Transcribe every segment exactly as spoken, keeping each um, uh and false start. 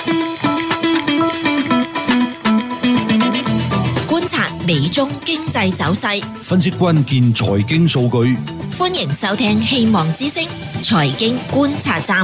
觀察美中經濟走勢， 分析關鍵財經數據。 歡迎收聽希望之聲財經觀察站。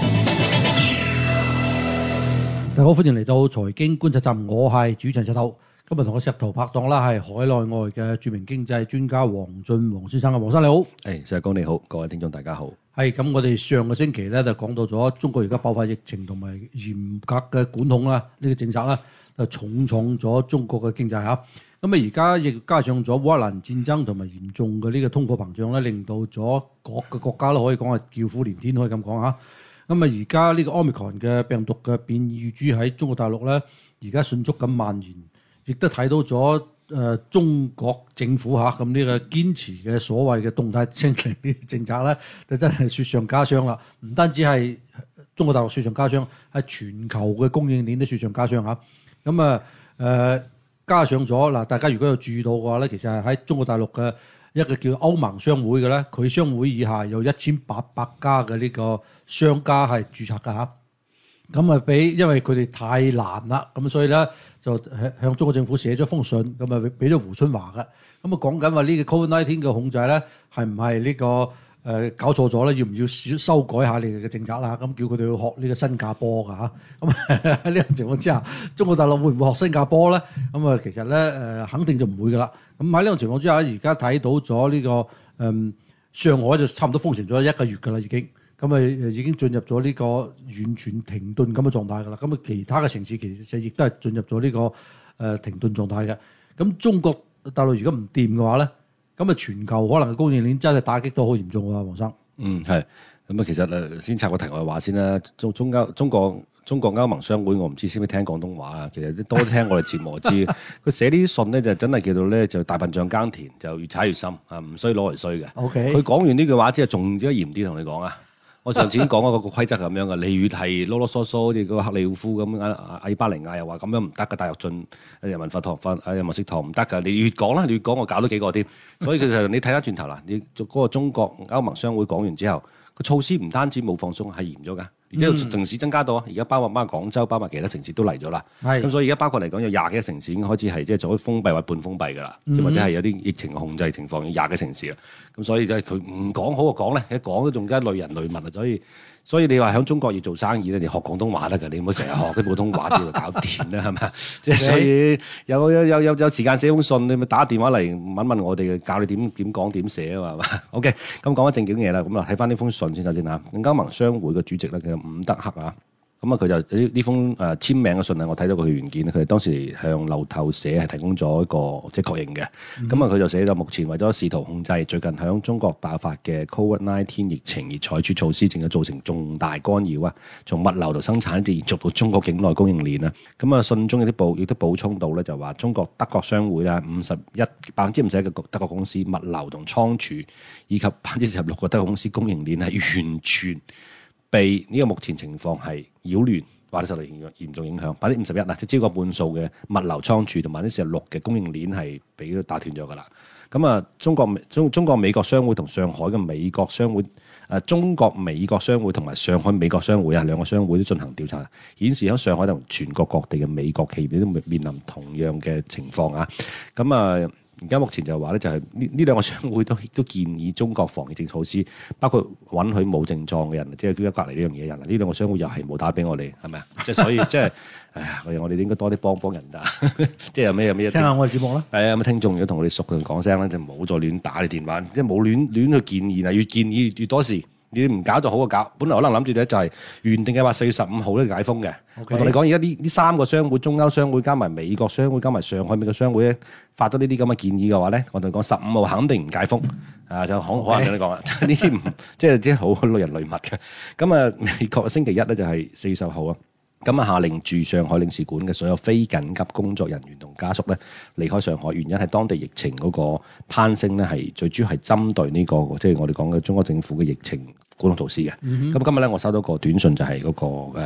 大家好，歡迎嚟到財經觀察站，我係主持人石頭。今日同我石頭拍檔啦，係海內外嘅著名經濟專家黃俊黃先生啊，黃生你好。 誒，石哥你好，各位聽眾大家好。 係咁，我哋上個星期咧就講到咗中國而家爆發疫情同埋嚴格嘅管控啦，呢個政策啦就重創咗中國嘅經濟嚇。咁啊，而家亦加上咗烏克蘭戰爭同埋嚴重嘅呢個通貨膨脹咧，令到咗各個國家都可以講係叫苦連天，可以咁講嚇。咁啊，而家呢個 Omicron 嘅病毒嘅變異株喺中國大陸咧，而家迅速咁蔓延，亦都睇到咗誒、呃、中國政府嚇咁呢個堅持嘅所謂嘅動態清零呢啲政策咧，就真係雪上加霜啦。唔單止係中國大陸雪上加霜，係全球嘅供應鏈都雪上加霜嚇。咁啊誒。加上咗嗱，大家如果有注意到嘅話咧，其實係喺中國大陸嘅一個叫歐盟商會嘅咧，佢商會以下有一千八百家嘅呢個商家係註冊㗎嚇。咁啊，俾因為佢哋太難啦，咁所以咧就向中國政府寫咗封信，咁啊俾咗胡春華嘅。咁啊講緊話呢個 Covid 十九 嘅控制咧，係唔係呢個？誒、呃、搞錯咗咧，要唔要修改下你哋嘅政策啦？咁叫佢哋去學呢個新加坡㗎嚇。咁喺呢種情況之下，中國大陸會唔會學新加坡咧？咁啊，其實咧誒、呃，肯定就唔會㗎啦。咁喺呢種情況之下，而家睇到咗呢、這個誒、嗯、上海就差唔多封城咗一個月㗎啦，已經。咁啊已經進入咗呢個完全停頓咁嘅狀態㗎啦。咁啊，其他嘅城市其實亦都係進入咗呢、這個誒、呃、停頓狀態嘅。咁中國大陸如果唔掂嘅話咧？咁啊，全球可能嘅供應鏈真係打擊都好嚴重喎，黃生。 嗯，係。咁啊，其實誒，先插個題外話先啦。中中歐中國中國歐盟商會，我唔知識唔識聽廣東話啊。其實多聽我哋節目我知。佢寫呢啲信咧，就真係叫做咧，就大笨象耕田，就越踩越深啊，唔衰攞嚟衰嘅。O K。佢講完呢句話之後，仲加嚴啲同你講啊。我上次已經講過個規則係咁樣嘅，你越係囉囉嗦嗦，好似嗰個克里奧夫咁，阿阿巴尼亞又話咁樣唔得嘅，大躍進人民佛堂、佛人民食堂唔得㗎。你越講啦，你越講我搞多幾個添。所以其實你睇翻轉頭啦，你嗰個中國歐盟商會講完之後，個措施唔單止冇放鬆，係嚴咗㗎。而且城市增加到啊，而家包括包括廣州，包括其他城市都嚟咗啦。係咁，所以而家包括嚟講有廿幾個城市已經開始係即係做封閉或半封閉㗎啦，即、嗯、或者係有啲疫情控制情況，有廿幾個城市啦。咁所以即係佢唔講好過講咧，一講都仲加累人累物啊。所以所以你話喺中國要做生意咧，你學廣東話得㗎，你唔好成日學啲普通話啲搞掂啦，係咪？即係所以有有有有有時間寫封信，你咪打電話嚟問問我哋，教你點點講點寫啊嘛。OK，咁講翻正經嘢啦，咁啊睇翻呢封信先首先嚇。歐盟商會嘅主席咧，叫伍德克啊。咁啊，佢就呢呢封誒簽名嘅信啊，我睇到佢嘅原件，佢哋當時向路透社係提供咗一個即係確認嘅。咁啊，佢就寫咗目前為咗試圖控制最近響中國爆發嘅 Covid 十九 疫情而採取措施，正係造成重大干擾啊，從物流到生產一直延續到中國境內供應鏈啊。咁啊，信中有啲補亦都補充到咧，就話中國德國商會啦，五十一百分之五十一嘅德國公司物流同倉儲以及百分之四十六個德國公司供應鏈係完全被呢個目前情況係擾亂或者受到嚴重影響，百分之五十一啊，即係超過半數嘅物流倉儲同埋百分之四十六嘅供應鏈係俾佢打斷咗㗎啦。咁啊，中國中中國美國商會同上海嘅美國商會，誒、啊、中國美國商會同埋上海美國商會啊，兩個商會都進行調查，顯示喺上海同全國各地嘅美國企業都面臨同樣嘅情況啊。咁啊。而家目前就話咧，就係呢呢兩個商會都都建議中國防疫政措施，包括允許冇症狀嘅人，即係居家隔離呢樣嘢人。呢兩個商會又係冇打俾我哋，係咪啊？即係所以即係，哎呀，我哋應該多啲幫幫人㗎。即係有咩有咩？聽下我哋節目啦。係啊，咁聽眾如果同我哋熟嘅講聲咧，就唔好再亂打你電話，即係冇亂亂去建議啊，越建議越多事。你唔搞就好過搞，本來可能諗住咧就係原定嘅話四月十五號咧解封嘅。Okay. 我同你講，而家呢呢三個商會，中歐商會加埋美國商會加埋上海美國商會咧，發咗呢啲咁嘅建議嘅話咧，我同你講十五號肯定唔解封。啊，就好可能同你講啦，呢啲唔即係即係好累人累物嘅。咁啊，美國星期一咧就係四月十號啊。咁啊，下令駐上海領事館嘅所有非緊急工作人員同家屬咧離開上海，原因係當地疫情嗰個攀升咧，係最主要係針對呢、這個即係、就是、我哋講嘅中國政府嘅疫情管控措施嘅。咁、嗯、今日咧，我收到個短信就係嗰、那個誒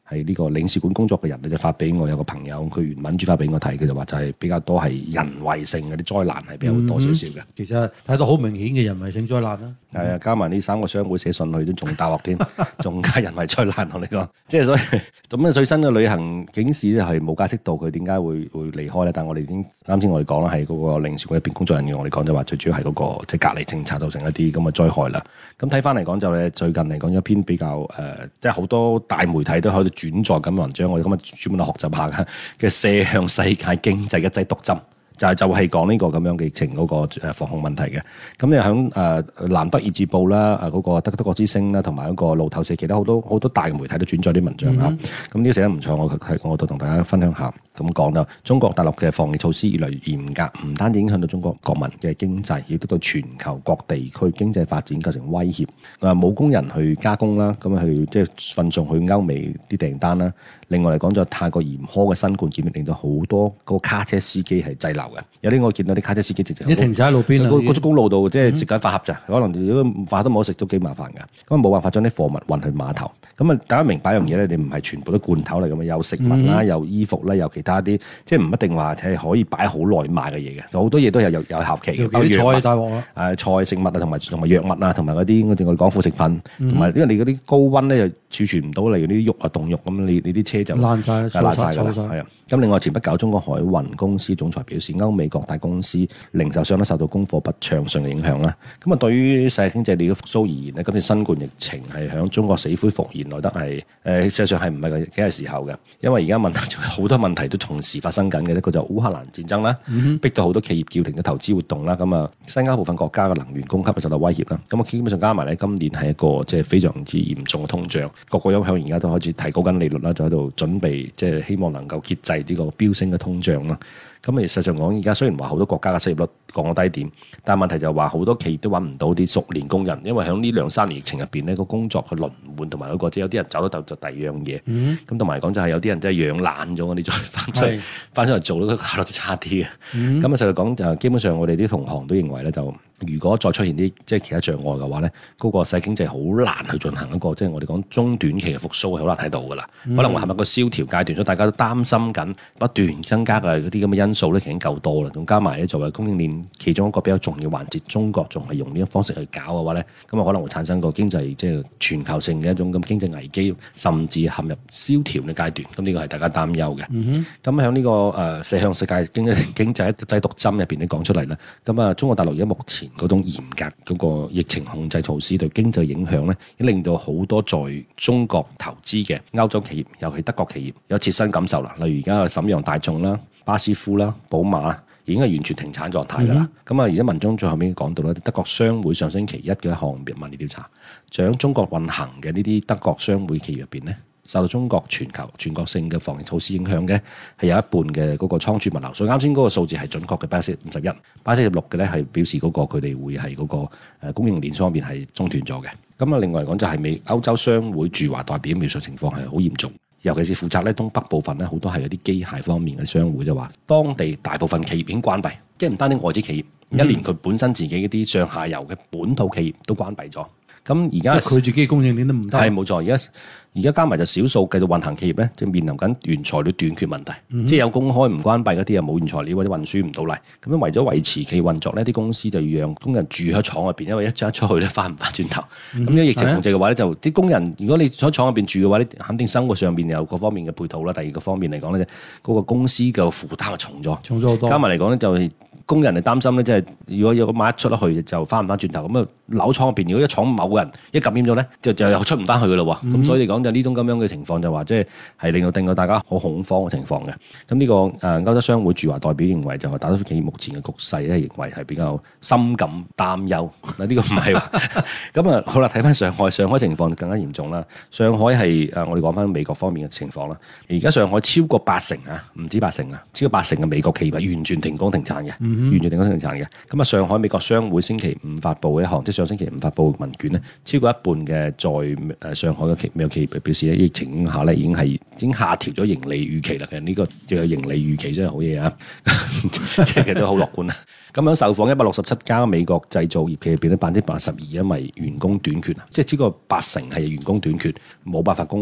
係呢個領事館工作嘅人咧，就發俾我有個朋友，佢原文轉發俾我睇，佢就話就係比較多係人為性嗰啲災難係比較多少少嘅。 其實睇到好明顯嘅人為性災難啦。 係啊，加埋呢三個商會寫信去都仲大鑊添，仲加人為災難同你講，即係所以咁啊最新嘅旅行警示咧係冇解釋到佢點解會會離開咧，但係我哋已經啱先我哋講啦，係嗰個領事館入邊工作人員我哋講就話最主要係嗰個即係隔離政策造成一啲咁嘅災害啦。咁睇翻嚟講就咧最近嚟講有一篇比較誒、呃，即係好多大媒體都喺度轉載咁嘅文章，我哋今日專門去學習下嘅嘅射向世界經濟嘅一劑毒針。就係就係講呢個咁樣嘅疫情嗰個誒防控問題嘅，咁你喺誒南德意志報啦、誒嗰個德德國之聲啦，同埋嗰個路透社，其他好多好多大嘅媒體都轉載啲文章嚇。咁呢個寫得唔錯，我係我都同大家分享下。咁講啦，中國大陸嘅防疫措施越嚟越嚴格，唔單止影響到中國國民嘅經濟，亦都對全球各地區經濟發展構成威脅。誒冇工人去加工啦，咁去即係運送去歐美啲訂單啦。另外嚟講就太過嚴苛嘅新冠檢疫，令到好多個卡車司機係滯留嘅。有啲我見到啲卡車司機直直， 你停晒喺路邊啦， 嗰嗰公路度即係食緊飯盒咋，可能如果飯都冇得食都幾麻煩㗎。咁啊冇辦法將啲貨物運去碼頭。咁啊大家明白一樣嘢咧，你唔係全部都罐頭嚟㗎嘛，有食物啦，有衣服啦，有其他啲，即係唔一定話係可以擺好耐賣嘅嘢嘅。好多嘢都有有有效期嘅。 啲菜大鑊啦， 誒菜食物啊，同埋同埋藥物啊，同埋嗰啲我哋我哋講副食品，同埋因為你嗰啲高溫咧又儲存唔到，例如啲肉啊凍肉咁，你你啲車就爛晒啦， 爛晒㗎啦，係啊。咁另外前不久，中國海運公司總裁表示，歐美各大公司零售商都受到供貨不暢順嘅影響啦。咁啊，對於世界經濟嘅復甦而言咧，今次新冠疫情係響中國死灰復燃來得係誒，事實上係唔係幾係時候嘅？因為而家問題仲有好多問題都同時發生緊嘅，一個就烏克蘭戰爭啦，逼到好多企業叫停嘅投資活動啦。咁啊，西歐部分國家嘅能源供給受到威脅啦。咁啊，基本上加埋咧，今年係一個即係非常之嚴重嘅通脹，各個央行而家都開始提高緊利率啦，就喺度準備即係希望能夠遏制呢個飆升嘅通脹啦。咁啊，實際上講，而家雖然話好多國家嘅失業率降到低點，但係問題就係話好多企業都揾唔到啲熟練工人，因為喺呢兩三年疫情入邊呢個工作嘅輪換同埋嗰個，即係有啲人走咗就就第二樣嘢。咁同埋講就係有啲人真係養懶咗，我哋再翻出嚟翻出嚟做，都效率都差啲嘅。咁啊、嗯，實際講就基本上我哋啲同行都認為咧，就如果再出現啲即係其他障礙嘅話咧，嗰、那個世經濟好難去進行一個即係我哋講中短期嘅復甦，係好難睇到噶啦。嗯、可能話係咪個蕭條階段，所以大家都擔心緊不斷增加嘅嗰啲咁嘅因素咧，已經夠多啦。仲加埋咧作為供應鏈其中一個比較重要環節，中國仲係用呢個方式去搞嘅話咧，咁啊可能會產生個經濟即係全球性嘅一種咁經濟危機，甚至陷入蕭條嘅階段。咁呢個係大家擔憂嘅。咁喺呢個誒射向世界經濟經濟一劑毒針入邊，你講出嚟啦。咁啊，中國大陸而家目前嗰種嚴格嗰個疫情控制措施對經濟影響咧，已經令到好多在中國投資嘅歐洲企業，尤其德國企業有切身感受啦。例如而家嘅瀋陽大眾啦、巴斯夫啦、寶馬啦，已經係完全停產狀態㗎啦。咁啊、嗯，而家文章最後面講到咧，德國商會上星期一嘅一項民意調查，就喺中國運行嘅呢啲德國商會企業入邊咧，受到中國全球全國性嘅防疫措施影響嘅，係有一半嘅嗰個倉儲物流。所以啱先嗰個數字係準確嘅，百分之五十一，百分之十六嘅咧係表示嗰個佢哋會係嗰個誒供應鏈方面係中斷咗嘅。咁啊，另外嚟講就係美歐洲商會駐華代表描述情況係好嚴重，尤其是負責咧東北部分咧，好多係嗰啲機械方面嘅商會就話，當地大部分企業已經關閉，即係唔單止外資企業，嗯、一連佢本身自己嗰啲上下游嘅本土企業都關閉咗。咁而家佢自己供應鏈都唔得， 係冇錯。而家而家加埋就少數繼續運行企業咧，就面臨緊原材料短缺問題，嗯、哼即係有公開唔關閉嗰啲又冇原材料或者運輸唔到嚟。咁樣為咗維持企業運作呢，啲公司就要讓工人住喺廠入邊，因為一出一出去咧翻唔翻轉頭。咁、嗯、哼樣疫情控制嘅話咧，就啲工人如果你喺廠入邊住嘅話咧，肯定生活上邊有各方面嘅配套啦。第二個方面嚟講咧，嗰、嗰個公司嘅負擔係重咗， 重咗好多。 加埋嚟講咧就係。工人係擔心咧，即係如果有個萬一出得去就翻唔翻轉頭，咁啊扭廠入邊，如果一廠某個人一感染咗咧，就就又出唔翻去噶啦喎。咁、嗯、所以嚟講就呢種咁樣嘅情況就話，即係係令到令到大家好恐慌嘅情況嘅。咁呢、這個誒、呃、歐洲商會駐華代表認為就係大多數企業目前嘅局勢咧，認為係比較深感擔憂。嗱呢個唔係喎。咁啊好啦，睇翻上海，上海情況更加嚴重啦。上海係誒、呃、我哋講翻美國方面嘅情況啦。而家上海超過八成啊，唔止八成啊，超過八成嘅美國企業係完全停工停產嘅。嗯完全停工停產嘅，咁啊上海美國商會星期五發布嘅一項，即係上星期五發布嘅文件咧，超過一半嘅在誒上海嘅企美國企業表示咧，疫情影響下咧已經係已經下調咗盈利預期啦。其實呢個嘅盈利預期真係好嘢啊，即係其實都好樂觀啊。咁樣受訪一百六十七家美國製造業企業入邊咧，百分之八十二因為員工短缺啊，即係超過八成係員工短缺，冇辦法供貨。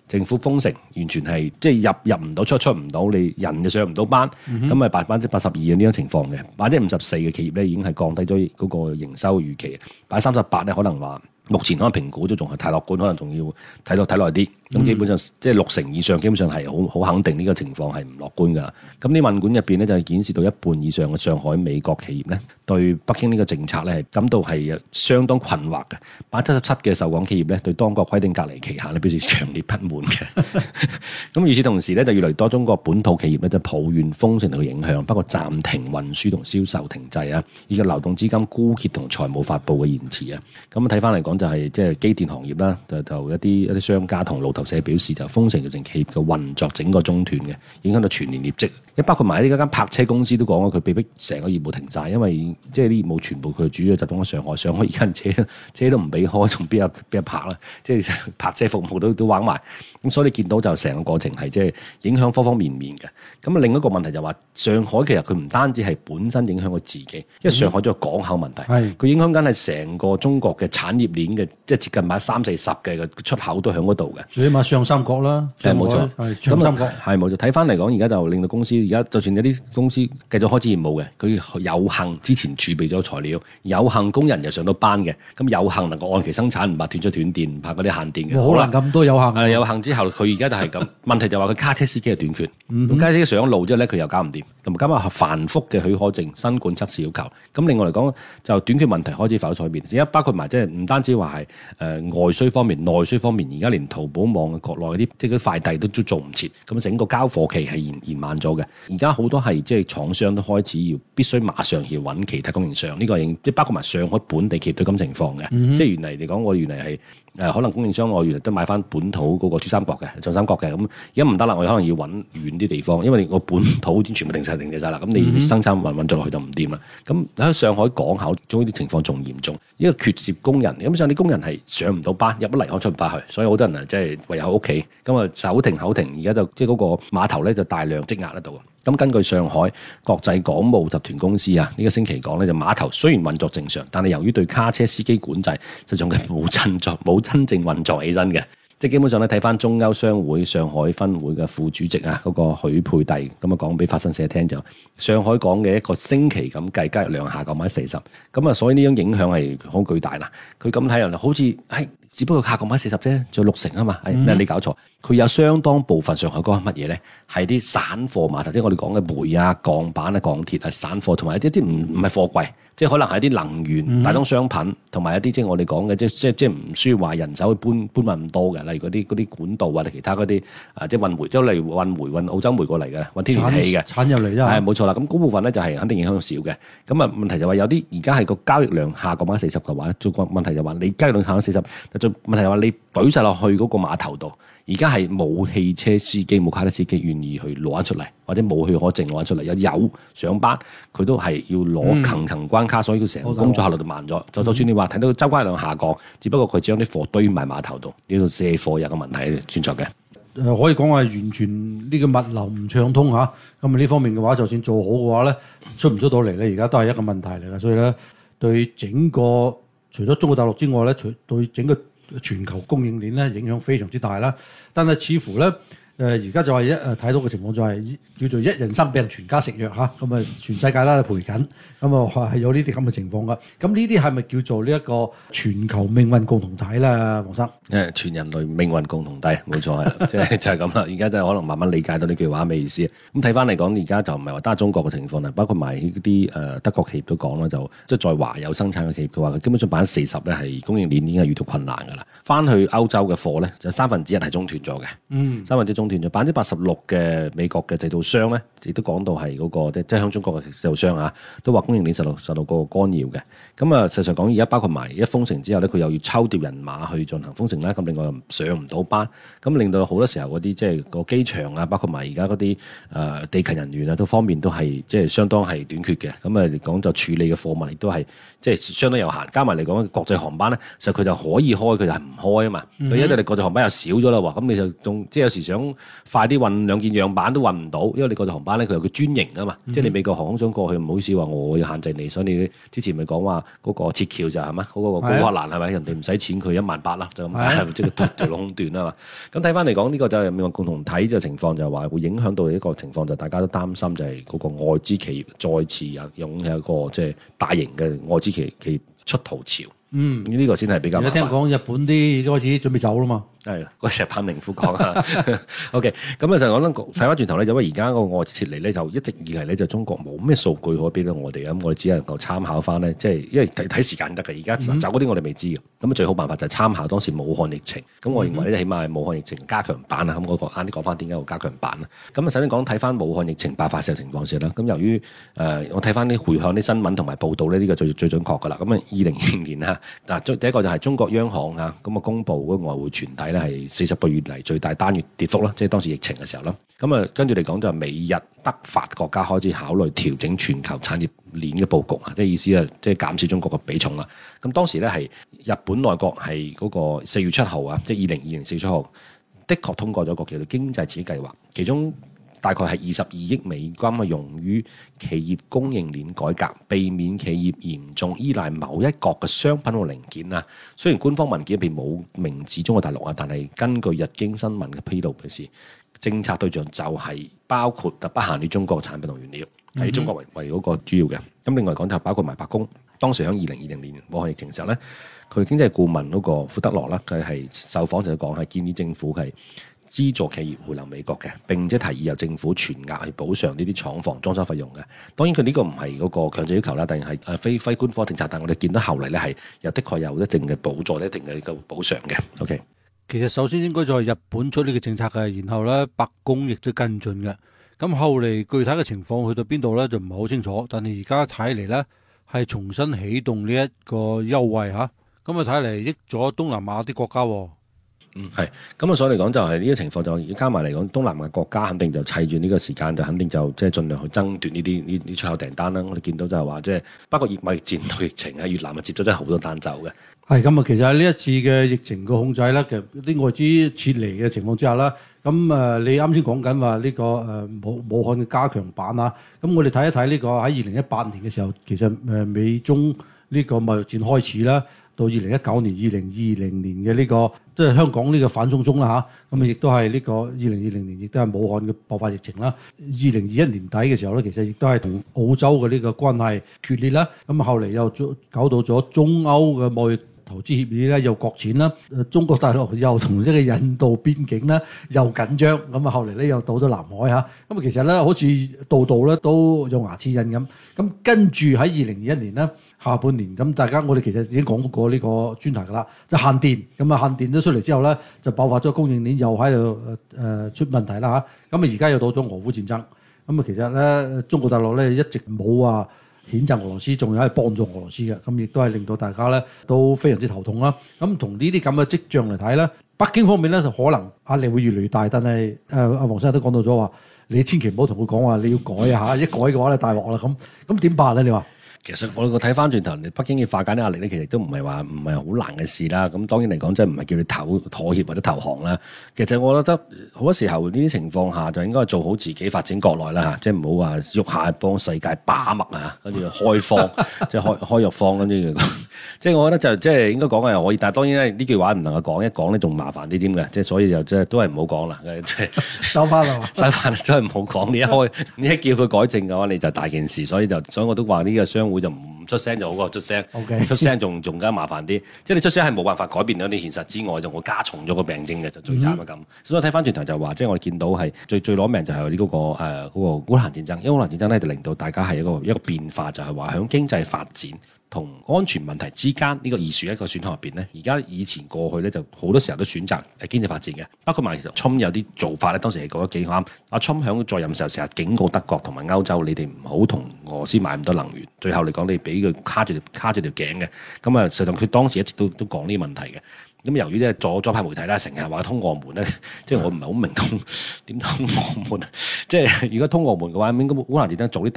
政府封城，完全係即係入入唔到，出出唔到，你人就上唔到班，咁咪百分之八十二嘅呢種情況嘅，百分之五十四嘅企業咧已經係降低咗嗰個營收預期，百分之三十八咧可能話目前可能評估都仲係太樂觀，可能仲要睇到睇耐啲。咁基本上即係六成以上，基本上係好好肯定呢個情況係唔樂觀㗎。咁呢問卷入邊咧就係顯示到一半以上嘅上海美國企業咧對北京呢個政策咧係感到係相當困惑嘅。百分之七十七嘅受訪企業咧對當局規定隔離期限咧表示強烈不滿嘅。咁與此同時咧就越嚟越多中國本土企業咧就抱怨封城嘅影響，包括暫停運輸同銷售停滯啊，以及流動資金枯竭同財務發布嘅延遲啊。咁睇翻嚟講就係即係基電行業啦，就就一啲一啲商家同路透社表示就封城造成企業嘅運作整個中斷嘅，影響到全年業績。一包括埋呢間泊車公司都講咗，佢被逼成個業務停晒，因為即係啲業務全部佢主要集中喺上海，上海而家車車都唔俾開，仲邊有邊有泊啦？即係泊車服務都都玩埋。咁所以你見到就成個過程係即係影響方方面面嘅。咁另一個問題就話上海其實佢唔單止係本身影響佢自己，因為上海仲有港口問題，佢、嗯、影響緊係成個中國嘅產業鏈嘅，即係接近百三四十嘅出口都喺嗰度嘅。 最起碼上三角啦， 係冇錯， 係長三角， 係冇錯。睇翻嚟講，而家就令到公司而家就算有啲公司繼續開始業務嘅，佢有幸之前儲備咗材料，有幸工人又上到班嘅，咁有幸能夠按期生產，唔怕斷出斷電，唔怕嗰啲限電嘅。 好難咁多有幸。 誒有幸之後，佢而家就係咁。問題就話佢卡車司機係短缺，咁、嗯、卡車司機上咗路之後咧，佢又搞唔掂，同埋加埋繁複嘅許可證、新冠測試要求。咁另外嚟講，就短缺問題開始浮出台面。而家包括埋即係唔單止話係誒外需方面、內需方面，而家連淘寶網嘅國內嗰啲即係啲快遞都都做唔切，咁整個交貨期係延延慢咗嘅。而家好多係即係廠商都開始要必須馬上要揾其他供應商，呢、這個已經即係包括埋上海本地企業都咁情況嘅。嗯、即係原嚟嚟講，我原嚟係。誒可能供應商我原來都買翻本土嗰個珠三角嘅、長三角嘅，咁而家唔得啦，我可能要揾遠啲地方，因為我本土已經全部定晒定晒啦，咁你生產運運作落去就唔掂啦。咁喺上海港口，仲呢啲情況仲嚴重，因為缺涉工人，基本上啲工人係上唔到班，入咗嚟我出唔翻去，所以好多人啊即係唯有喺屋企，咁啊手停口停，而家就即係嗰個碼頭咧就大量積壓喺度。咁根據上海國際港務集團公司啊，呢、呢個星期講咧，就碼頭雖然運作正常，但係由於對卡車司機管制，實際上佢冇真作冇真正運作起身嘅。即係基本上咧，睇翻中歐商會上海分會嘅副主席啊，嗰、嗰個許佩蒂咁啊講俾法新社聽就，上海港嘅一個星期咁計，交易量下降百分之四十，咁啊，所以呢種影響係好巨大啦。佢咁睇人好似係只不過下降百分之四十啫，仲有六成啊嘛，係咩、嗯？你搞錯，佢有相當部分上海港係乜嘢咧？係啲散貨碼頭，即係我哋講嘅煤啊、鋼板啊、鋼鐵啊、散貨，同埋一啲啲唔唔係貨櫃。即係可能係啲能源、大宗商品，同埋一啲即係我哋講嘅，即係即係即係唔需要話人手去搬搬運咁多嘅，例如嗰啲嗰啲管道或者其他嗰啲啊，即係運煤，即係例如運煤運澳洲煤過嚟嘅，運天然氣嘅，產入嚟啫。係冇錯啦，咁嗰部分咧就係肯定影響到少嘅。咁啊問題就話有啲而家係個交易量下降百分之四十嘅話，最個問題就話你交易量下降四十，最問題就話你舉晒落去嗰個碼頭度。而家係冇汽車司機、冇卡車司機願意去攞出嚟，或者冇許可證攞出嚟。有有上班，佢都係要攞層層關卡，嗯、所以佢成個工作效率就慢咗。就、嗯、就算你話睇到周關量下降，只不過佢將啲貨堆埋碼頭度，呢度卸貨有個問題存在嘅。 誒可以講話完全呢個物流唔暢通嚇，咁啊呢方面嘅話，就算做好嘅話咧，出唔出到嚟咧，而家都係一個問題嚟嘅。所以咧，對整個除咗中國大陸之外咧，除對整個全球供應鏈咧影響非常之大啦，但係似乎咧誒而家就係一誒睇到嘅情況就係叫做一人生病全家食藥嚇，咁啊全世界都係陪緊，咁啊係有呢啲咁嘅情況噶。咁呢啲係咪叫做呢一個全球命運共同體咧，黃生？誒， 全人類命運共同體，冇錯係，即係就係咁啦。而家真係可能慢慢理解到呢句話咩意思。咁睇翻嚟講，而家就唔係話得中國嘅情況啦，包括埋呢啲誒德國企業都講啦，就即係在華有生產嘅企業，佢話基本上百分之四十咧係供應鏈已經係遇到困難噶啦。翻去歐洲嘅貨咧，就三分之一係中斷咗嘅，嗯，三分之一中斷咗，百分之八十六嘅美國嘅製造商咧，亦都講到係嗰個即係向中國嘅製造商啊，都話供應鏈受到受到個干擾嘅。咁啊，實際上講而家包括埋一封城之後咧，佢又要抽調人馬去進行封城啦，咁另外又上唔到班，咁令到好多時候嗰啲即係個機場啊，包括埋而家嗰啲誒地勤人員啊，都方面都係即係相當係短缺嘅。咁啊嚟講就處理嘅貨物亦都係即係相當有限，加埋嚟講國際航班咧，其實佢就可以開，佢就係唔開啊嘛。佢一對你國際航班又少咗啦喎，咁你就仲即係有時想快啲運兩件樣板都運唔到，因為你個航班咧佢有個專營啊嘛，嗯、即係你美國航空想過去唔好意思話我要限制你，所以你之前咪講話嗰個撤僑就係嘛，嗰、嗰個高克蘭係咪？人哋唔使錢佢一萬八啦，就咁解，即係條條空段啊嘛。咁睇翻嚟講呢個就係美國共同體嘅情況，就係話會影響到一個情況，就大家都擔心就係嗰個外資企業再次有湧有一個即係大型嘅外資企業企業出逃潮。嗯，呢個先係比較麻煩。 而家聽講日本啲已經開始準備走啦嘛。 係，嗰石柏明夫講啊。OK，咁啊就講咧，睇翻轉頭咧，因為而家個外資撤離咧，就一直以嚟咧就中國冇咩數據可以俾到我哋，咁我哋只能夠參考翻咧，即係因為睇睇時間得嘅。而家走嗰啲我哋未知嘅，咁啊最好辦法就係參考當時武漢疫情。咁我認為咧，起碼係武漢疫情加強版啊。咁我個啱啲講翻點解會加強版啊？咁啊首先講睇翻武漢疫情爆發嘅情況先啦。咁由於誒、呃、我睇翻啲回向啲新聞同埋報道咧，呢、這個最最準確噶啦。咁啊二零二零年啊，嗱第一個就係中國央行啊，咁啊公布嗰個外匯存底咧係四十個月嚟最大單月跌幅啦，即係當時疫情嘅時候啦。咁啊跟住嚟講就係美日德法國家開始考慮調整全球產業鏈嘅佈局啊，即係意思啊，即係減少中國嘅比重啦。咁當時咧係日本內閣係嗰個四月七號啊，即係二零二零年四月七號，的確通過咗個叫做經濟刺激計劃，其中大概係二十二億美金啊，用於企業供應鏈改革，避免企業嚴重依賴某一國嘅商品或零件啊。雖然官方文件入邊冇明指中國大陸啊，但係根據日經新聞嘅披露表示，政策對象就係包括但不限於中國產品同原料，係中國為為嗰個主要嘅。咁另外講就包括埋白宮，當時喺二零二零年武漢疫情時候咧，佢經濟顧問嗰個庫德洛啦，佢係受訪就講係建議政府係資助企業回流美國嘅，並且提議由政府全額去補償呢啲廠房裝修費用嘅。當然佢呢個唔係嗰個強制要求啦，定係誒非非官方政策，但係我哋見到後嚟咧係又的確有一定嘅補助，一定嘅個補償嘅。OK， 其實首先應該就係日本出呢個政策嘅，然後咧白宮亦都跟進嘅。咁後嚟具體嘅情況去到邊度咧就唔係好清楚，但係而家睇嚟咧係重新啟動呢一個優惠嚇，咁啊睇嚟益咗東南亞啲國家。 嗯，係，咁啊，所以嚟講就係呢個情況就加埋嚟講，東南亞國家肯定就砌住呢個時間，就肯定就即係盡量去爭奪呢啲呢啲出口訂單啦。我哋見到就係話，即係包括熱貿易戰到疫情喺越南啊接咗真係好多單走嘅。係咁啊，其實喺呢一次嘅疫情嘅控制咧，其實啲外資撤離嘅情況之下啦，咁誒你啱先講緊話呢個誒武武漢嘅加強版啊，咁我哋睇一睇呢個喺二零一八年嘅時候，其實誒美中呢個貿易戰開始啦。到二零一九年、二零二零年嘅呢、這個，即係香港呢個反送中啦嚇，咁啊亦都係呢個二零二零年，亦都係武漢嘅爆發疫情啦。二零二一年底嘅時候咧，其實亦都係同澳洲嘅呢個關係決裂啦。咁後嚟又搞到咗中歐嘅貿易投資協議咧又擱淺啦，中國大陸又同呢個印度邊境咧又緊張，咁啊後嚟咧又到咗南海嚇，咁啊其實咧好似度度咧都有牙齒印咁，咁跟住喺二零二一年咧下半年，咁大家我哋其實已經講過呢個專題噶啦，就限電，咁啊限電咗出嚟之後咧就爆發咗供應鏈又喺度誒出問題啦嚇，咁啊而家又到咗俄烏戰爭，咁啊其實咧中國大陸咧一直冇話譴責俄羅斯，仲有係幫助俄羅斯嘅，咁亦都係令到大家咧都非常之頭痛啦。咁同呢啲咁嘅跡象嚟睇咧，北京方面咧就可能壓力會越嚟越大，但係誒阿黃生都講到咗話，你千祈唔好同佢講話你要改啊嚇，一改嘅話咧大鑊啦咁，咁點辦咧？你話？ 其實我我睇翻轉頭，北京要化解啲壓力咧，其實都唔係話唔係好難嘅事啦。咁當然嚟講，即係唔係叫你投妥協或者投降啦。其實我覺得好多時候呢啲情況下，就應該做好自己發展國內啦嚇，即係唔好話喐下幫世界把脈啊，跟住開荒，即係開開藥方跟住。即係我覺得就即係應該講嘅可以，但係當然咧呢句話唔能夠講，一講咧仲麻煩啲添嘅。即係所以就即係都係唔好講啦。即係收翻啦， 收翻都係唔好講。你一開你一叫佢改正嘅話，你就大件事。所以就所以我都話呢個商會就唔出聲就好過出聲。 Okay. 出聲仲仲加麻煩啲。即係你出聲係冇辦法改變到啲現實之外，就會加重咗個病徵嘅，就最慘嘅咁。Mm hmm. 所以我睇翻轉頭就話，即係我哋見到係最最攞命就係呢嗰個誒嗰個烏克蘭戰爭。因為烏克蘭戰爭咧就令到大家係一個一個變化，就係話響經濟發展同安全問題之間呢個二選一個選項入邊咧，而家以前過去咧就好多時候都選擇誒經濟發展嘅，包括埋其實侵有啲做法咧，當時係覺得幾啱。阿侵響在任時候成日警告德國同埋歐洲，你哋唔好同俄羅斯買咁多能源。最後嚟講，你俾佢卡住條卡住條頸嘅。咁啊，實際上佢當時一直都都講呢個問題嘅。咁由於咧左左派媒體咧成日話通俄門咧，即係我唔係好明通點通俄門。即係如果通俄門嘅話，應該烏克蘭戰爭早啲打咧，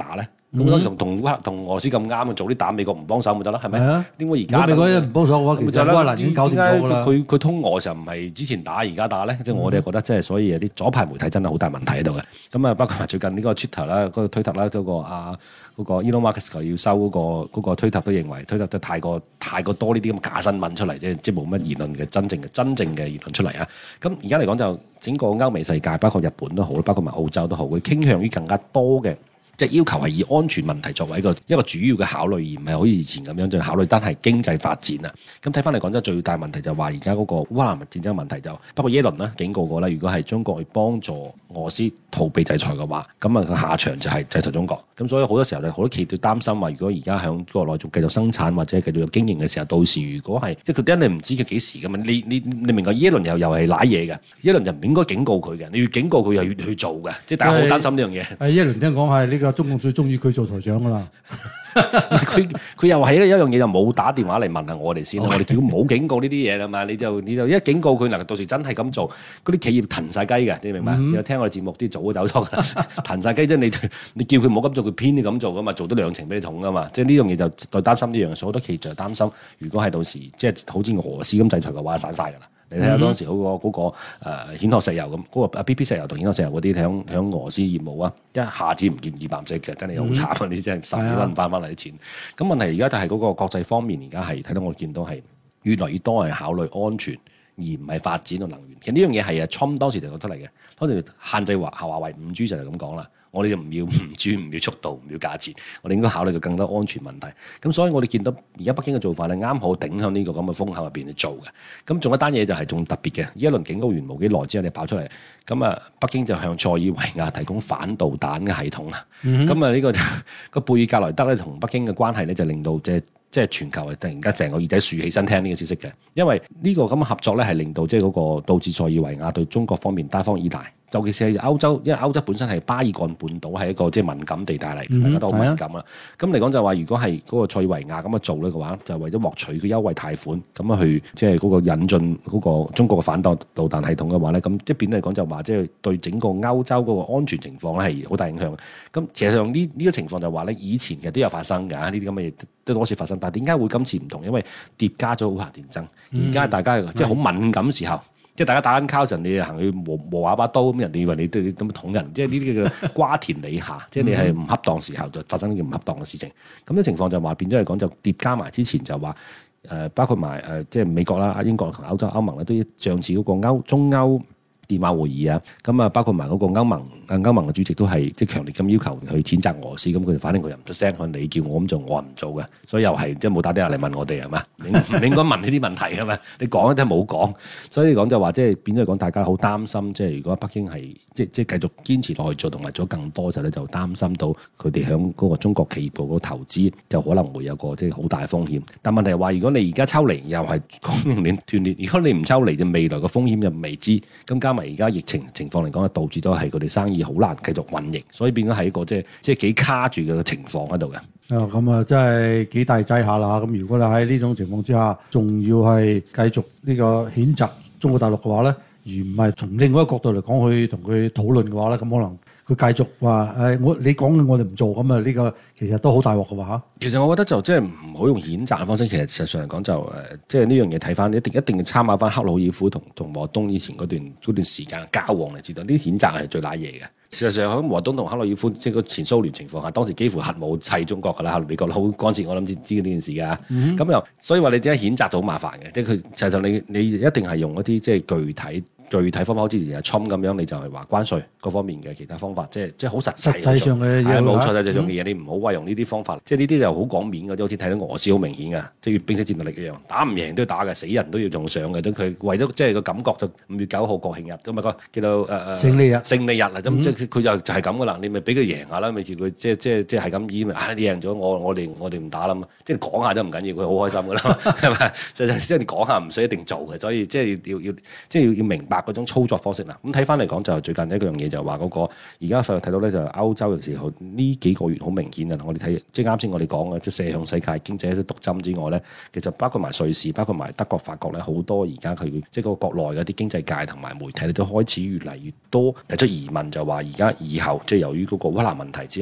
咁樣同同烏克同俄羅斯咁啱，早啲打美國唔幫手咪得啦，係咪？ 係啊， 點解而家如果美國人唔幫手嘅話，其實烏克蘭已經搞掂咗㗎啦。 佢佢通俄時候唔係之前打而家打咧，即係我哋覺得即係所以有啲左派媒體真係好大問題喺度嘅。咁啊，包括埋最近呢個 Twitter 啦，嗰個推特啦，嗰個啊嗰個 Elon Musk 要收嗰個嗰個推特都認為推特得太過太過多呢啲咁假新聞出嚟啫，即係冇乜言論嘅真正嘅真正嘅言論出嚟啊。咁而家嚟講就整個歐美世界，包括日本都好，包括埋澳洲都好，會傾向於更加多嘅。即係要求係以安全問題作為一個一個主要嘅考慮，而唔係好似以前咁樣就考慮單係經濟發展啊。咁睇翻嚟講，真係最大問題就係話而家嗰個烏克蘭戰爭問題就，包括耶倫啦警告過啦，如果係中國去幫助俄羅斯逃避制裁嘅話，咁啊個下場就係制裁中國。咁所以好多時候咧，好多企業都擔心話，如果而家喺國內仲繼續生產或者繼續有經營嘅時候，到時如果係即係佢哋，你唔知佢幾時㗎嘛？你你你明白耶倫又又係賴嘢嘅，耶倫就唔應該警告佢嘅，你要警告佢又要去做嘅，即係大家好擔心呢樣嘢。 係耶倫聽講係呢個中共最中意佢做財長㗎啦。 佢佢又係一樣嘢，就冇打電話嚟問下我哋先， Okay. 我哋叫冇警告呢啲嘢啦嘛，你就你就一警告佢嗱，到時真係咁做，嗰啲企業騰晒雞嘅，你明白？有、mm hmm. 聽我哋節目啲早都走咗㗎，騰晒雞即係你你叫佢唔好咁做，佢偏啲咁做㗎嘛，做到兩程俾你捅㗎嘛，即係呢樣嘢就就擔心呢樣嘢，好多企業就擔心，如果係到時即係好似俄羅斯咁制裁嘅話，散晒㗎啦。你睇下當時嗰、那個嗰、那個誒、呃、蜆殼石油咁，嗰、那個啊 B P 石油同蜆殼石油嗰啲響響俄羅斯業務啊，一下子唔見二百隻嘅，真係好慘啊！嗯、你真係十幾蚊翻翻嚟啲錢。咁問題而家就係嗰個國際方面，而家係睇到我見到係越來越多係考慮安全，而唔係發展到能源。其實呢樣嘢係啊 Trump 當時就覺得嚟嘅，當時限制華華為五 G 就係咁講啦。我哋就唔要五 G，唔要速度，唔要價錢，我哋應該考慮到更多安全問題。咁所以我哋見到而家北京嘅做法咧，啱好頂向呢個咁嘅風口入邊去做嘅。咁仲有一單嘢就係仲特別嘅，一輪警告完冇幾耐之後，你爆出嚟，咁啊北京就向塞爾維亞提供反導彈嘅系統啊。咁啊呢個個貝爾格萊德咧同北京嘅關係咧，就令到即係即係全球係突然間成個耳仔豎起身聽呢個消息嘅，因為呢個咁嘅合作咧係令到即係嗰個導致塞爾維亞對中國方面單方依賴。尤其是係歐洲，因為歐洲本身係巴爾幹半島係一個即係敏感地帶嚟，嗯、大家都好敏感啦。咁嚟講就話，如果係嗰個塞爾維亞咁樣做咧嘅話，就係、為咗獲取佢優惠貸款，咁樣去即係嗰個引進嗰個中國嘅反導導彈系統嘅話咧，咁即係變嚟講就話，即係對整個歐洲嗰個安全情況咧係好大影響。咁其實上呢呢個情況就話咧，以前嘅都有發生㗎，呢啲咁嘅嘢都多次發生，但係點解會今次唔同？因為疊加咗烏克蘭戰爭，而家大家即係好敏感時候。嗯即係大家打緊交陣，你行去磨磨下把刀，咁人哋以為你對咁捅人，即係呢啲叫瓜田李下，即係你係唔恰當時候就發生呢件唔恰當嘅事情。咁嘅情況就話變咗嚟講，就疊加埋之前就話誒、呃，包括埋誒、呃，即係美國啦、英國同歐洲歐盟咧，都上次嗰個歐中歐電話會議啊，咁啊包括埋嗰個歐盟，歐盟嘅主席都係即係強烈咁要求去譴責俄羅斯，咁佢哋反正佢又唔出聲，你叫我咁做，我唔做嘅，所以又係即係冇打電話嚟問我哋係嘛？你你應該問呢啲問題㗎嘛？你講都係冇講，所以講就話即係變咗嚟講，大家好擔心，即係如果北京係即即係繼續堅持落去做，同埋做更多時候咧，就擔心到佢哋響嗰個中國企業度嗰個投資就可能會有個即係好大風險。但問題係話，如果你而家抽離又係供應鏈斷裂，如果你唔抽離，就未來嘅風險又未知，咁加埋而家疫情情況嚟講，導致都係佢哋生意好難繼續運營，所以變咗係一個即係即係幾卡住嘅情況喺度嘅。 啊，咁啊，真係幾大劑下啦。咁如果你喺呢種情況之下，仲要係繼續呢個譴責中國大陸嘅話咧，而唔係從另外一個角度嚟講去同佢討論嘅話咧，咁可能佢繼續話誒，我你講嘅我哋唔做，咁啊呢個其實都好大鑊嘅話嚇。 其實我覺得就即係唔好用譴責嘅方式，其實事實上嚟講就誒，即係呢樣嘢睇翻，一定一定要參考翻克魯爾夫同同毛澤東以前嗰段嗰段時間交往嚟知道，呢啲譴責係最賴嘢嘅。事實上喺毛澤東同克魯爾夫即係個前蘇聯情況下，當時幾乎核武砌中國㗎啦，美國好幹涉，我諗知知呢件事㗎。咁、嗯、又所以話你點解譴責就好麻煩嘅，即係佢事實上你你一定係用一啲即係具體。具體方法好似之前阿 Trump 咁樣，你就係話關稅各方面嘅其他方法，即係即係好實際。實際上嘅嘢，冇錯，實際上嘅嘢，你唔好話用呢啲方法，即係呢啲就好講面嘅，好似睇到俄羅斯好明顯嘅，即係閱兵式戰鬥力一樣，打唔贏都要打嘅，死人都要仲上嘅，都佢為咗即係個感覺就五月九號國慶日咁啊個叫做誒誒勝利日，勝利日啊咁，即係佢就就係咁噶啦，你咪俾佢贏下啦，咪叫佢即係即係即係係咁意咪啊你贏咗我我哋我哋唔打啦嘛，即係講下都唔緊要，佢好開心噶啦，係咪？即係即係你講下唔使一定做嘅，所以即係要要即係要要明白嗰種操作方式。咁睇翻嚟講，就最近一樣嘢就係話嗰個，而家上睇到咧就係歐洲嘅時候呢幾個月好明顯啊！我哋睇即係啱先我哋講嘅，即係射向世界經濟一啲毒針之外咧，其實包括埋瑞士、包括埋德國、法國咧，好多而家佢即係個國內嘅啲經濟界同埋媒體咧，都開始越嚟越多提出疑問，就話而家以後即係由於嗰個烏克蘭問題之後。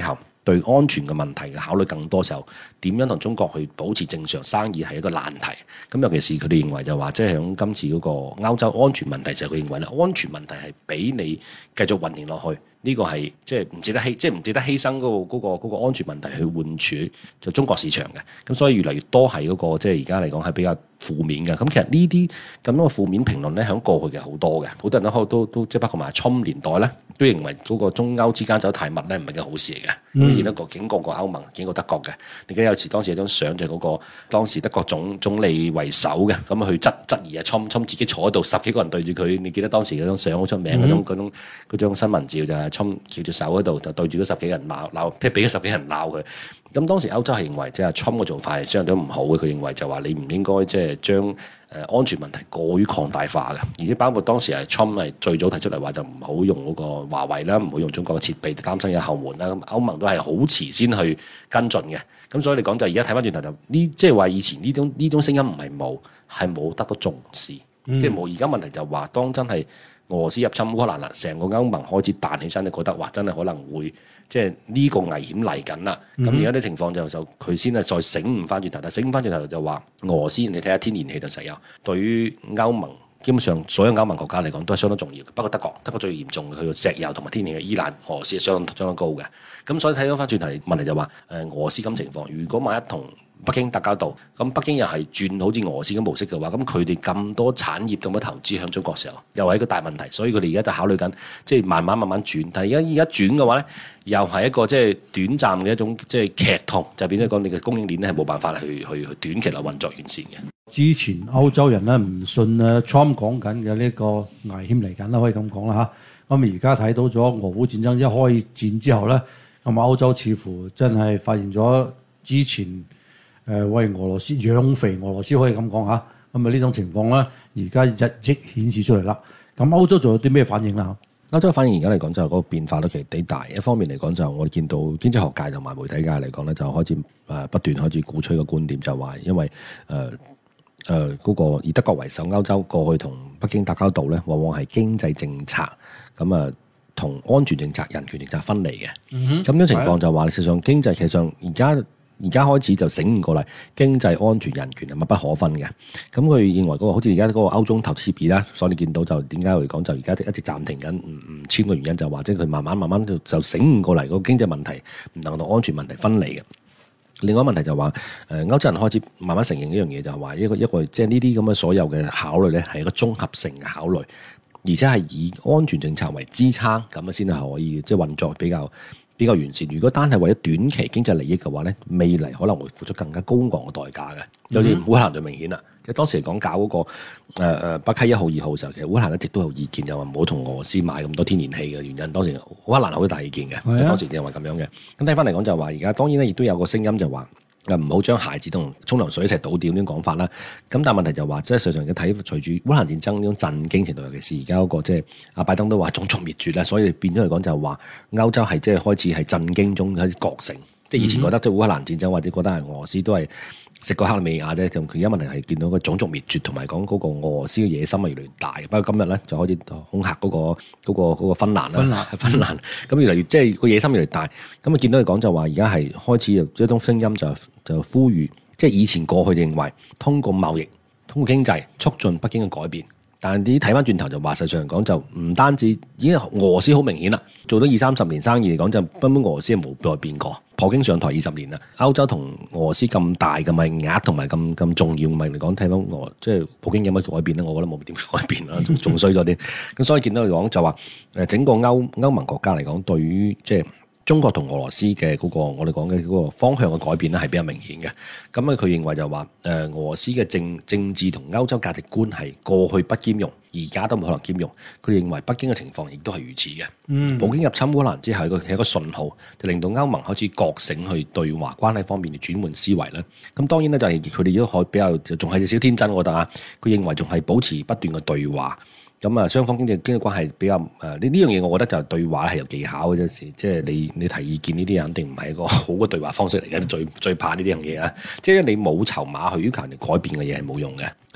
對安全嘅問題嘅考慮更多時候，點樣同中國去保持正常生意係一個難題。咁尤其是佢哋認為就話，即係喺今次嗰個歐洲安全問題就係佢認為咧，安全問題係俾你繼續運營落去，呢、這個係即係唔值得犧，即係唔值得犧牲嗰、那個嗰、那個那個安全問題去換取就中國市場嘅。咁所以越嚟越多係嗰、那個即係而家嚟講係比較負面嘅。咁其實呢啲咁樣嘅負面評論咧，喺過去嘅好多嘅，好多人都都都即係包括埋侵年代咧，都認為嗰個中歐之間走太密咧，唔係件好事嚟嘅。咁見到個警告過歐盟，警告德國嘅。你記得有時當時有張相就係嗰個當時德國總總理為首嘅，咁去質質疑啊，侵侵自己坐喺度，十幾個人對住佢。你記得當時嗰張相好出名嗰種嗰種嗰張新聞照就係侵翹住手喺度，就對住嗰十幾人鬧鬧，即係俾嗰十幾人鬧佢。咁當時歐洲係認為即係侵嘅做法係相對唔好嘅，佢認為就話你唔應該即係將誒安全問題過於擴大化嘅，而且包括當時係侵係最早提出嚟話就唔好用嗰個華為啦，唔好用中國嘅設備，擔心有後門啦。咁歐盟都係好遲先去跟進嘅。咁所以你講就而家睇翻轉頭就呢，即係話以前呢種呢種聲音唔係冇，係冇得到重視，嗯、即係冇。而家問題就話當真係俄羅斯入侵烏克蘭啦，成個歐盟開始彈起身，你覺得哇真係可能會即係呢個危險嚟緊啦。咁而家啲情況就就佢先係再醒悟翻轉頭，但係醒悟翻轉頭就話俄羅斯，你睇下天然氣同石油對於歐盟。基本上所有歐盟國家嚟講都係相當重要嘅，不過德國德國最嚴重嘅，佢個石油同埋天然氣依賴俄羅斯係相當相當高嘅。咁所以睇到翻轉頭問題就話，誒俄羅斯咁情況，如果萬一同北京打交道，咁北京又係轉好似俄羅斯咁模式嘅話，咁佢哋咁多產業咁多投資向中國時候，又係一個大問題。所以佢哋而家就考慮緊，即係慢慢慢慢轉。但係而家而家轉嘅話咧，又係一個即係短暫嘅一種即係劇痛，就變咗講你嘅供應鏈咧係冇辦法去去去短期內運作完善嘅。 之前歐洲人咧唔信啊 Trump 講緊嘅呢個危險嚟緊啦，可以咁講啦嚇。咁而家睇到咗俄烏戰爭一開戰之後咧，咁歐洲似乎真係發現咗之前誒為俄羅斯養肥俄羅斯，可以咁講嚇。咁啊呢種情況咧，而家日益顯示出嚟啦。咁歐洲仲有啲咩反應啦？ 歐洲反應而家嚟講就嗰個變化都其實幾大。一方面嚟講就我哋見到經濟學界同埋媒體界嚟講咧，就開始誒不斷開始鼓吹個觀點，就話因為誒。呃誒嗰、呃那個以德國為首，歐洲過去同北京打交道咧，往往係經濟政策咁啊，同安全政策、人權政策分離嘅。咁、嗯、哼樣情況就話，事實上經濟其實上而家而家開始就醒悟過嚟，經濟、安全、人權係密不可分嘅。咁佢認為嗰、那個好似而家嗰個歐中投資協議啦，所以你見到就點解嚟講就而家一直暫停緊唔唔簽嘅原因，就話即係佢慢慢慢慢就就醒悟過嚟，嗰個經濟問題唔能夠同安全問題分離嘅。另外一個問題就話，誒歐洲人開始慢慢承認一樣嘢，就係話一個一個即係呢啲咁嘅所有嘅考慮咧，係一個綜合性嘅考慮，而且係以安全政策為支撐，咁樣先係可以即係運作比較比較完善。如果單係為咗短期經濟利益嘅話咧，未來可能會付出更加高昂嘅代價嘅。有啲烏克蘭就明顯啦。即係當時嚟講搞嗰、那個誒誒、呃、北溪一號、二號嘅時候，其實烏克蘭一直都有意見，就話唔好同俄羅斯買咁多天然氣嘅原因。當時烏克蘭好大意見嘅，啊、當時認為咁樣嘅。咁睇翻嚟講就話，而家當然咧亦都有個聲音就話誒唔好將孩子同沖涼水一齊倒掉呢種講法啦。咁但係問題就話，即係實際上嘅睇，隨住烏克蘭戰爭呢種震驚程度，尤其是而家嗰個即係阿拜登都話種族滅絕啦，所以變咗嚟講就係話歐洲係即係開始係震驚中開始覺醒。即係以前覺得即係烏克蘭戰爭或者覺得係俄羅斯都係食過克里米亞啫，咁佢而家問題係見到個種族滅絕同埋講嗰個俄羅斯嘅野心係越嚟越大。不過今日咧就開始恐嚇嗰個嗰個嗰個芬蘭啦，芬蘭咁越嚟越即係個野心越嚟越大。咁啊見到佢講就話而家係開始有一種聲音就就呼籲，即係以前過去認為通過貿易、通過經濟促進北京嘅改變。但係啲睇翻轉頭就話，實際上嚟講就唔單止，已經俄羅斯好明顯啦。做咗二三十年生意嚟講，就根本俄羅斯係冇再變過。普京上台二十年啦，歐洲同俄羅斯咁大嘅貿易額同埋咁咁重要嘅貿易嚟講，睇翻俄即係普京有乜改變咧？我覺得冇點改變啦，仲衰咗啲。咁所以見到佢講就話，誒整個歐歐盟國家嚟講，對於即係中國同俄羅斯嘅嗰個我哋講嘅嗰個方向嘅改變咧，係比較明顯嘅。咁啊，佢認為就話誒俄羅斯嘅政政治同歐洲價值觀係過去不兼容，而家都冇可能兼容。佢認為北京嘅情況亦都係如此嘅。嗯，普京入侵烏克蘭之後，係一個係一個信號，就令到歐盟開始覺醒去對華關係方面嘅轉換思維啦。咁當然咧，就係佢哋都可比較仲係少少天真，我覺得啊，佢認為仲係保持不斷嘅對話。咁啊，雙方經濟經濟關係比較誒呢呢樣嘢，我覺得就係對話係有技巧嘅啫。時即係你你提意見呢啲，肯定唔係一個好嘅對話方式嚟嘅。最最怕呢啲樣嘢啊！即係你冇籌碼去要求人哋改變嘅嘢係冇用嘅。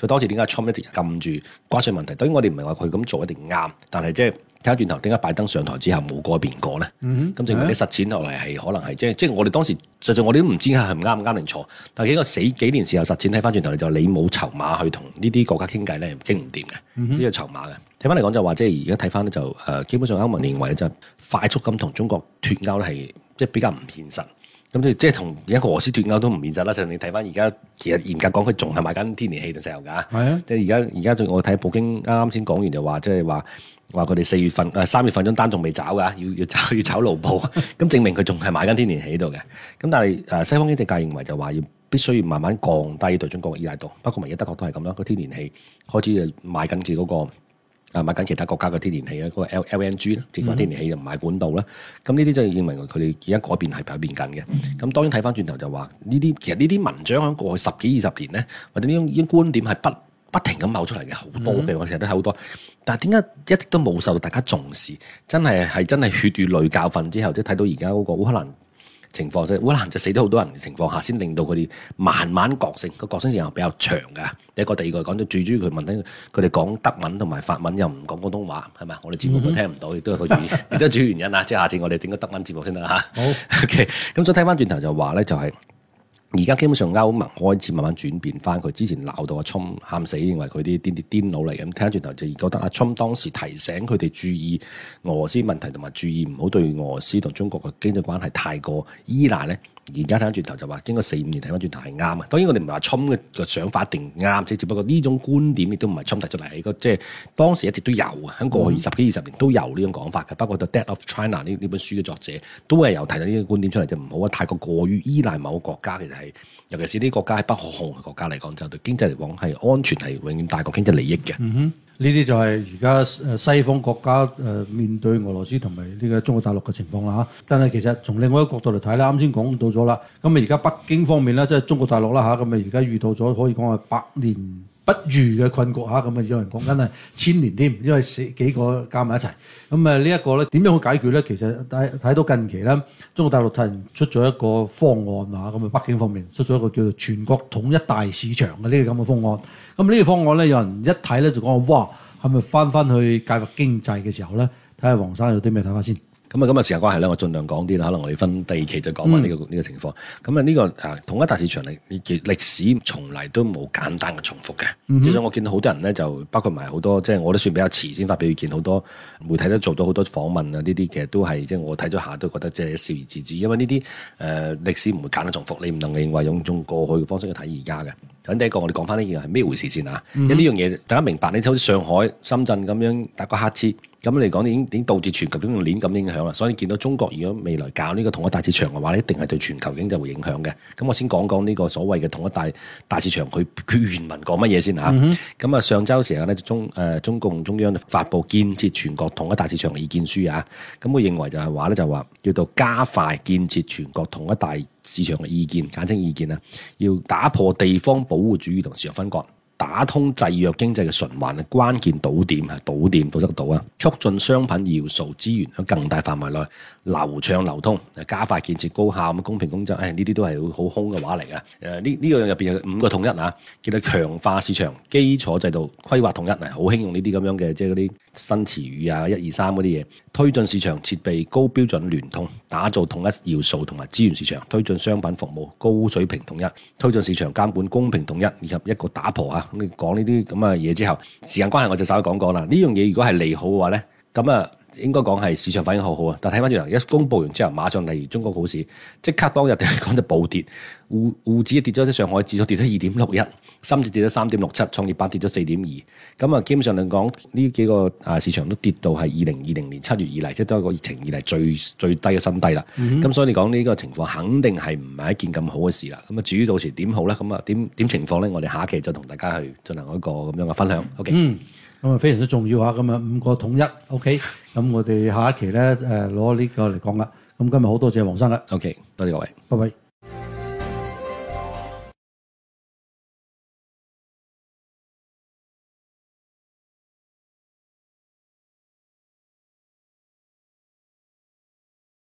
佢當時點解 Trump 一直撳住關稅問題？當然我哋唔係話佢咁做一定啱，但係即係。睇翻轉頭，點解拜登上台之後冇改變過咧？咁、嗯、證明啲實踐落嚟係可能係即係即係我哋當時實際我哋都唔知係唔啱唔啱定錯。但係幾個死幾年時候實踐睇翻轉頭，你就你冇籌碼去同呢啲國家傾偈咧，傾唔掂嘅呢個籌碼嘅。睇翻嚟講就話，即係而家睇翻咧就誒、呃，基本上歐盟認為咧就快速咁同中國脱歐咧係即係比較唔現實。咁即即係同而家俄羅斯脱歐都唔現實啦。就你睇翻而家其實嚴格講，佢仲係買緊天然氣同石油㗎。係啊，即係而家而家我睇普京啱啱先講完就話，即係話。話佢哋四月份誒三月份張單仲未找㗎，要要找要炒盧布，咁證明佢仲係買緊天然氣喺度嘅。咁但係誒西方經濟界認為就話要必須要慢慢降低對中國嘅依賴度，包括而家德國都係咁啦，個天然氣開始誒買緊佢嗰個誒買緊其他國家嘅天然氣咧，嗰、嗰個 L L N G 啦，即係天然氣就唔買管道啦。咁呢啲就認為佢哋而家改變係改變緊嘅。咁、嗯、當然睇翻轉頭就話呢啲其實呢啲文章喺過去十幾二十年咧，或者呢種呢種觀點係不不停咁冒出嚟嘅，好多嘅，我成日都睇好多。但係點解一直都冇受到大家重視？真係係真係血與淚教訓之後，即係睇到而家嗰個烏克蘭情況，即係烏克蘭就死咗好多人嘅情況下，先令到佢哋慢慢覺醒。個覺醒時間比較長㗎。第一個、第二個講咗最主要，佢問緊佢哋講德文同埋法文，又唔講廣東話，係咪？我哋節目都聽唔到，亦都係個原因，亦都係主要原因啊！即係下次我哋整個德文節目先得嚇。好 OK， 咁所以睇翻轉頭就話咧，就係、是。而家基本上歐盟開始慢慢轉變翻，佢之前鬧到阿 Trump 喊死，認為佢啲癲啲癲佬嚟咁。聽翻轉頭就覺得阿 Trump 當時提醒佢哋注意俄羅斯問題，同埋注意唔好對俄羅斯同中國嘅經濟關係太過依賴咧。而家睇翻轉頭就話，經過四五年睇翻轉頭係啱啊！當然我哋唔係話 Trump 嘅想法一定啱，即只不過呢種觀點亦都唔係 Trump提出嚟，個即係當時一直都有啊，喺過去十幾二十年都有呢種講法嘅。包括《The Death of China》呢呢本書嘅作者都係有提到呢個觀點出嚟，就唔好話太過過於依賴某個國家，其實係尤其是呢啲國家係不可控嘅國家嚟講，就對經濟嚟講係安全係永遠大過經濟利益嘅。嗯哼。 呢啲就係而家誒西方國家誒面對俄羅斯同埋呢個中國大陸嘅情況啦嚇。但係其實從另外一個角度嚟睇咧，啱先講到咗啦。咁啊而家北京方面咧，即係中國大陸啦嚇，咁啊而家遇到咗可以講係百年不遇嘅困局嚇。咁啊有人講緊係千年添，因為四幾個加埋一齊。咁啊呢一個咧點樣去解決咧？其實睇睇到近期咧，中國大陸突然出咗一個方案啊，咁啊北京方面出咗一個叫做全國統一大市場嘅呢個咁嘅方案。咁呢個方案咧，有人一睇咧就講話，哇，係咪翻翻去介入經濟嘅時候咧？睇下黃生有啲咩睇法先。 咁啊，今日時間關係咧，我盡量講啲啦。可能我哋分第二期就講埋呢個呢、嗯、個情況。咁啊，呢個啊統一大市場嚟，歷史從嚟都冇簡單嘅重複嘅。嗯、其實我見到好多人咧，就包括埋好多，即係我都算比較遲先發表意見，好多媒體都做到好多訪問啊。呢啲其實都係即係我睇咗下都覺得即係笑而自止，因為呢啲誒歷史唔會簡單重複，你唔能夠認為用用過去嘅方式去睇而家嘅。咁第一個我哋講翻呢件係咩回事先啊？嗯、因為呢樣嘢大家明白，你好似上海、深圳咁樣打個乞嗤。咁嚟講，已經已經導致全球經濟鏈咁影響啦。所以見到中國如果未來搞呢個統一大市場嘅話，一定係對全球經濟會影響嘅。咁我先講講呢個所謂嘅統一大大市場，佢佢原文講乜嘢先嚇？咁啊、嗯哼，上週時候咧，中誒、呃、中共中央發布建設全國統一大市場嘅意見書啊。咁佢認為就係話咧，就話叫做加快建設全國統一大市場嘅意見，簡稱意見啊，要打破地方保護主義同市場分割。打通制約經濟嘅循環嘅關鍵島點係島點，保質島啊！促進商品要素資源喺更大範圍內流暢流通，加快建設高效咁公平公正。誒呢啲都係好空嘅話嚟嘅。誒呢呢個入邊有五個統一啊，叫做強化市場基礎制度規劃統一啊，好興用呢啲咁樣嘅即係嗰啲新詞語啊，一二三嗰啲嘢。推進市場設備高標準聯通，打造統一要素同埋資源市場，推進商品服務高水平統一，推進市場監管公平統一，以及一個打破啊！咁你講呢啲咁嘅嘢之後，時間關係我就稍微講講啦。呢樣嘢如果係利好嘅話咧，咁啊應該講係市場反應好好啊。但睇翻轉頭，一公佈完之後，馬上例如中國股市即刻當日嚟講就暴跌，滬滬指跌咗，即上海指數跌咗二點六一。深圳跌咗三點六七，創業板跌咗四點二，咁啊基本上嚟講呢幾個啊市場都跌到係二零二零年七月以嚟，即係都係個疫情以嚟最最低嘅新低啦。咁、嗯、哼所以你講呢個情況肯定係唔係一件咁好嘅事啦。咁啊至於到時點好咧？咁啊點點情況咧？我哋下一期就同大家去進行一個咁樣嘅分享。OK，嗯，咁啊非常之重要啊。咁啊五個統一 OK，咁我哋下一期咧誒攞呢個嚟講啦。咁今日好多謝黃生啦。OK，多謝各位，拜拜。